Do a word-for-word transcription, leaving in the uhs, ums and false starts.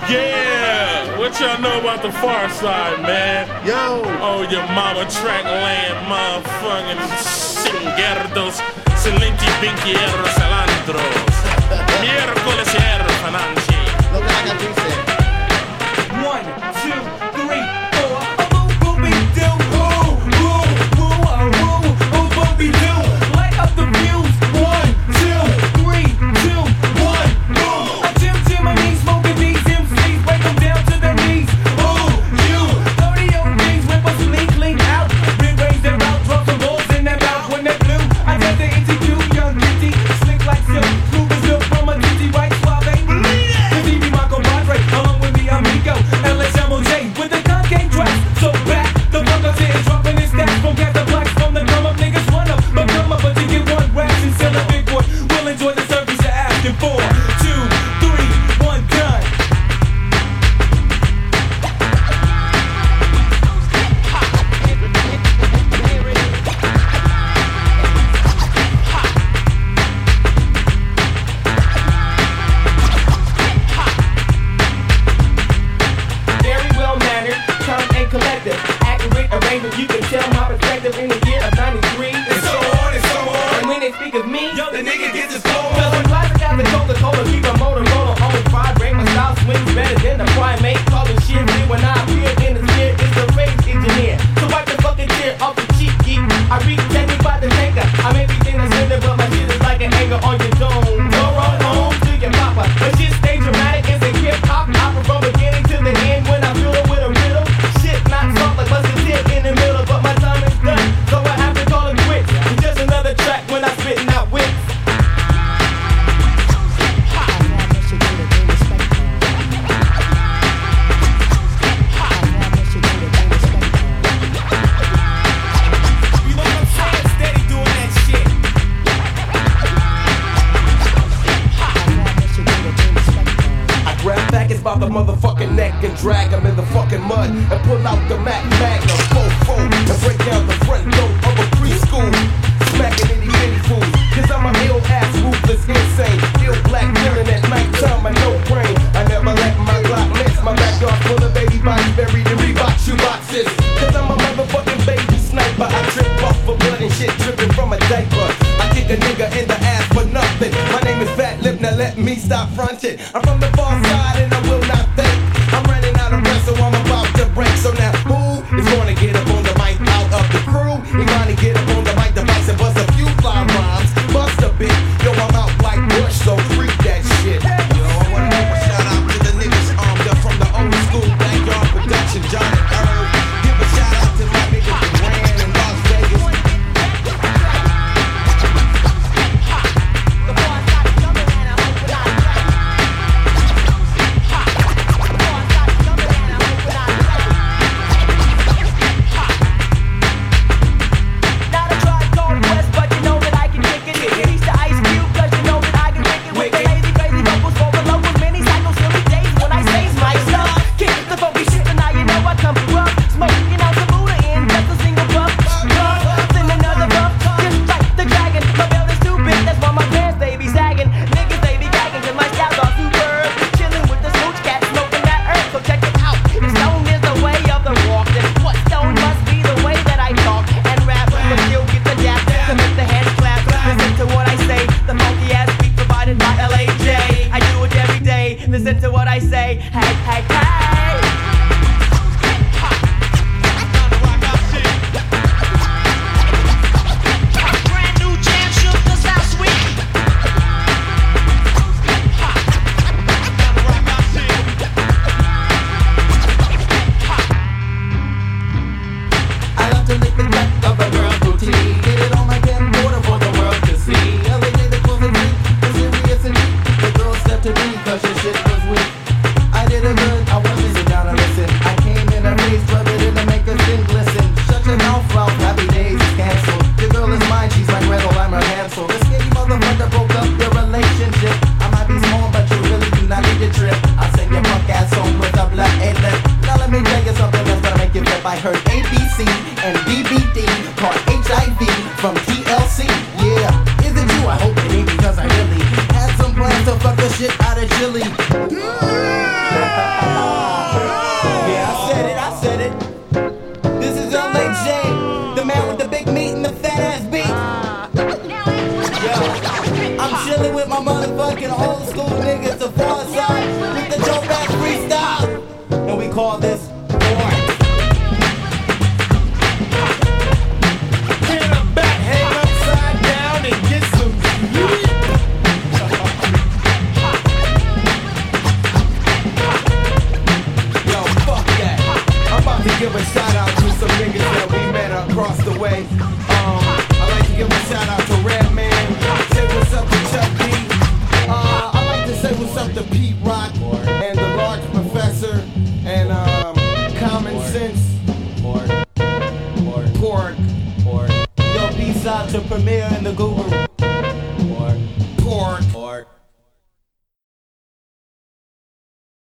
Yeah, what y'all know about the Far Side, man? Yo! Oh, your mama track land, motherfucking cingerdos, selinki binquieros, salandros, miércoles y erfananchi. Look like I just said. One, two, three, four. Oh, booby do, woo, woo, woo, oh, woo, oh, booby do. Light up the fuse. One, two, three, two, one, boom. I jim to my knees, smoking these M Cs, break them down to their knees. Ooh, you, thirty old things, whip us lean, clean out. Big raise their route, drop some balls in their mouth when they're blue. I tell the N T Q, young kitty, slick like silk, smooth as silk from a titty white suave. The D B Marco Padre, along with me, amigo. L S M O J with the concave dress. So back, the fuck up here, dropping his stats from gas to blacks from the come up. Niggas run up, but come up, but you get one rash and sell a big boy. We'll enjoy the service you're asking for. Two, three, one, done. Very well mannered, calm and collected. Accurate arrangement, you can tell my perspective in the year of ninety-three. And so on and so on. And when they speak of me, Yo, the nigga gets his flow cause on. I'm classic as the Coca-Cola, keep a Motorola on vibrate. My style swings better than the primate. Calling shit me when I appear in the sphere. It's the rage engineer. So wipe the fucking tear off the cheek, geek. I read technique by the tanker. I'm everything that's in there, but my shit is like an anger on your dome. Go on home to your papa. But shit stay dramatic, it's a hip hop opera from beginning to the end. When I fill it with a riddle, shit not soft like busted tip in the middle. But my time is done, so I have to call it quits. It's just another track when I'm spitting out wits. You know what I'm saying? Steady doing that shit. I grab packets by the motherfucking neck and drag them in the fucking mud and pull out the Mac Magnum fofo and break down the front door of a preschool. Smacking itty bitty fools, cause I'm a ill ass, ruthless, insane. Ill black villain at nighttime, I no brain. I never let my Glock miss. My backyard full of baby bodies buried in Reebok shoe boxes. Cause I'm a motherfucking baby sniper. I trip off for blood and shit dripping from a diaper. I kick a nigga in the ass for nothing. My name is Fat Lip, now let me stop fronting. I'm from the far side and I will not think. I'm running out of breath, so I'm about to break. So now who is gonna get up on the mic out of the crew? You gonna get up on the mic device and bust a few fly rhymes. Bust a bit, yo, I'm out like Bush, so freak that shit. Yo, I wanna give a shout out to the niggas armed up from the old school backyard production, John and Earl. Give a shout out to my niggas Duran in Las Vegas. Not a tribe called Quest, but you know that I can kick it. Release the Ice Cube, cause you know that I can kick it. With the lazy, crazy vocals for the locals, many cycle silly days when I say my stuff. Kick the funky shit, and now you know I come rough. Smoking out the Buddha in just a single puff. Puff, then another puff, just like the dragon. My belt is too big, that's why my pants they be sagging. Niggas they be gagging, cause my styles are superb. Chilling with the smooch cat, smoking that herb, so check it out. If stone is the way of the walk, then what stone must be the way that I talk and rap, but still get the dap to make the hands clap. Listen to what I say, the funky ass beat provided by L A J. I do it every day. Listen to what I say. Hey, hey, hey. Brand new jam shook the South Sweet. I love to lick the back of a girl's booty. Get it on my camcorder for the world to see. L A J the clothes and feet, the serious and deep. The girl stepped to me cause your shit was weak. I did it good, I want to sit down and listen. I came in her face, rub it in to make her skin glisten. Shut your mouth, Ralph, happy days is canceled. The girl is mine, she's my Gretel, I'm her Hansel. The skinny motherfucker broke up your relationship. I might be small, but you really do not need to trip. I'll send your punk ass home with a black A-lip. Now let me tell you something that's gonna make you flip. I heard A B C and D V D, caught H I V from T L C. Yeah, is it you? I hope it ain't because I really had some plans to fuck the shit out of Jill sleep. Yeah, I said it, I said it. This is L A J, the man with the big meat and the fat ass beat. Yo, I'm chilling with my motherfucking old school niggas, the far side, with the dope ass freestyle. And we call this porn. Get up back, hang upside down and get some sleep. Yo, fuck that. I'm about to give a shout out to some niggas that we met across the way. Um, I'd like to give a shout out to Redman. Say what's up to Chuck D. Uh, I'd like to say what's up to Pete Rock and the Large Professor and um, Common Sense. Pork. Pork. Yo, peace out to Premier and the Guru.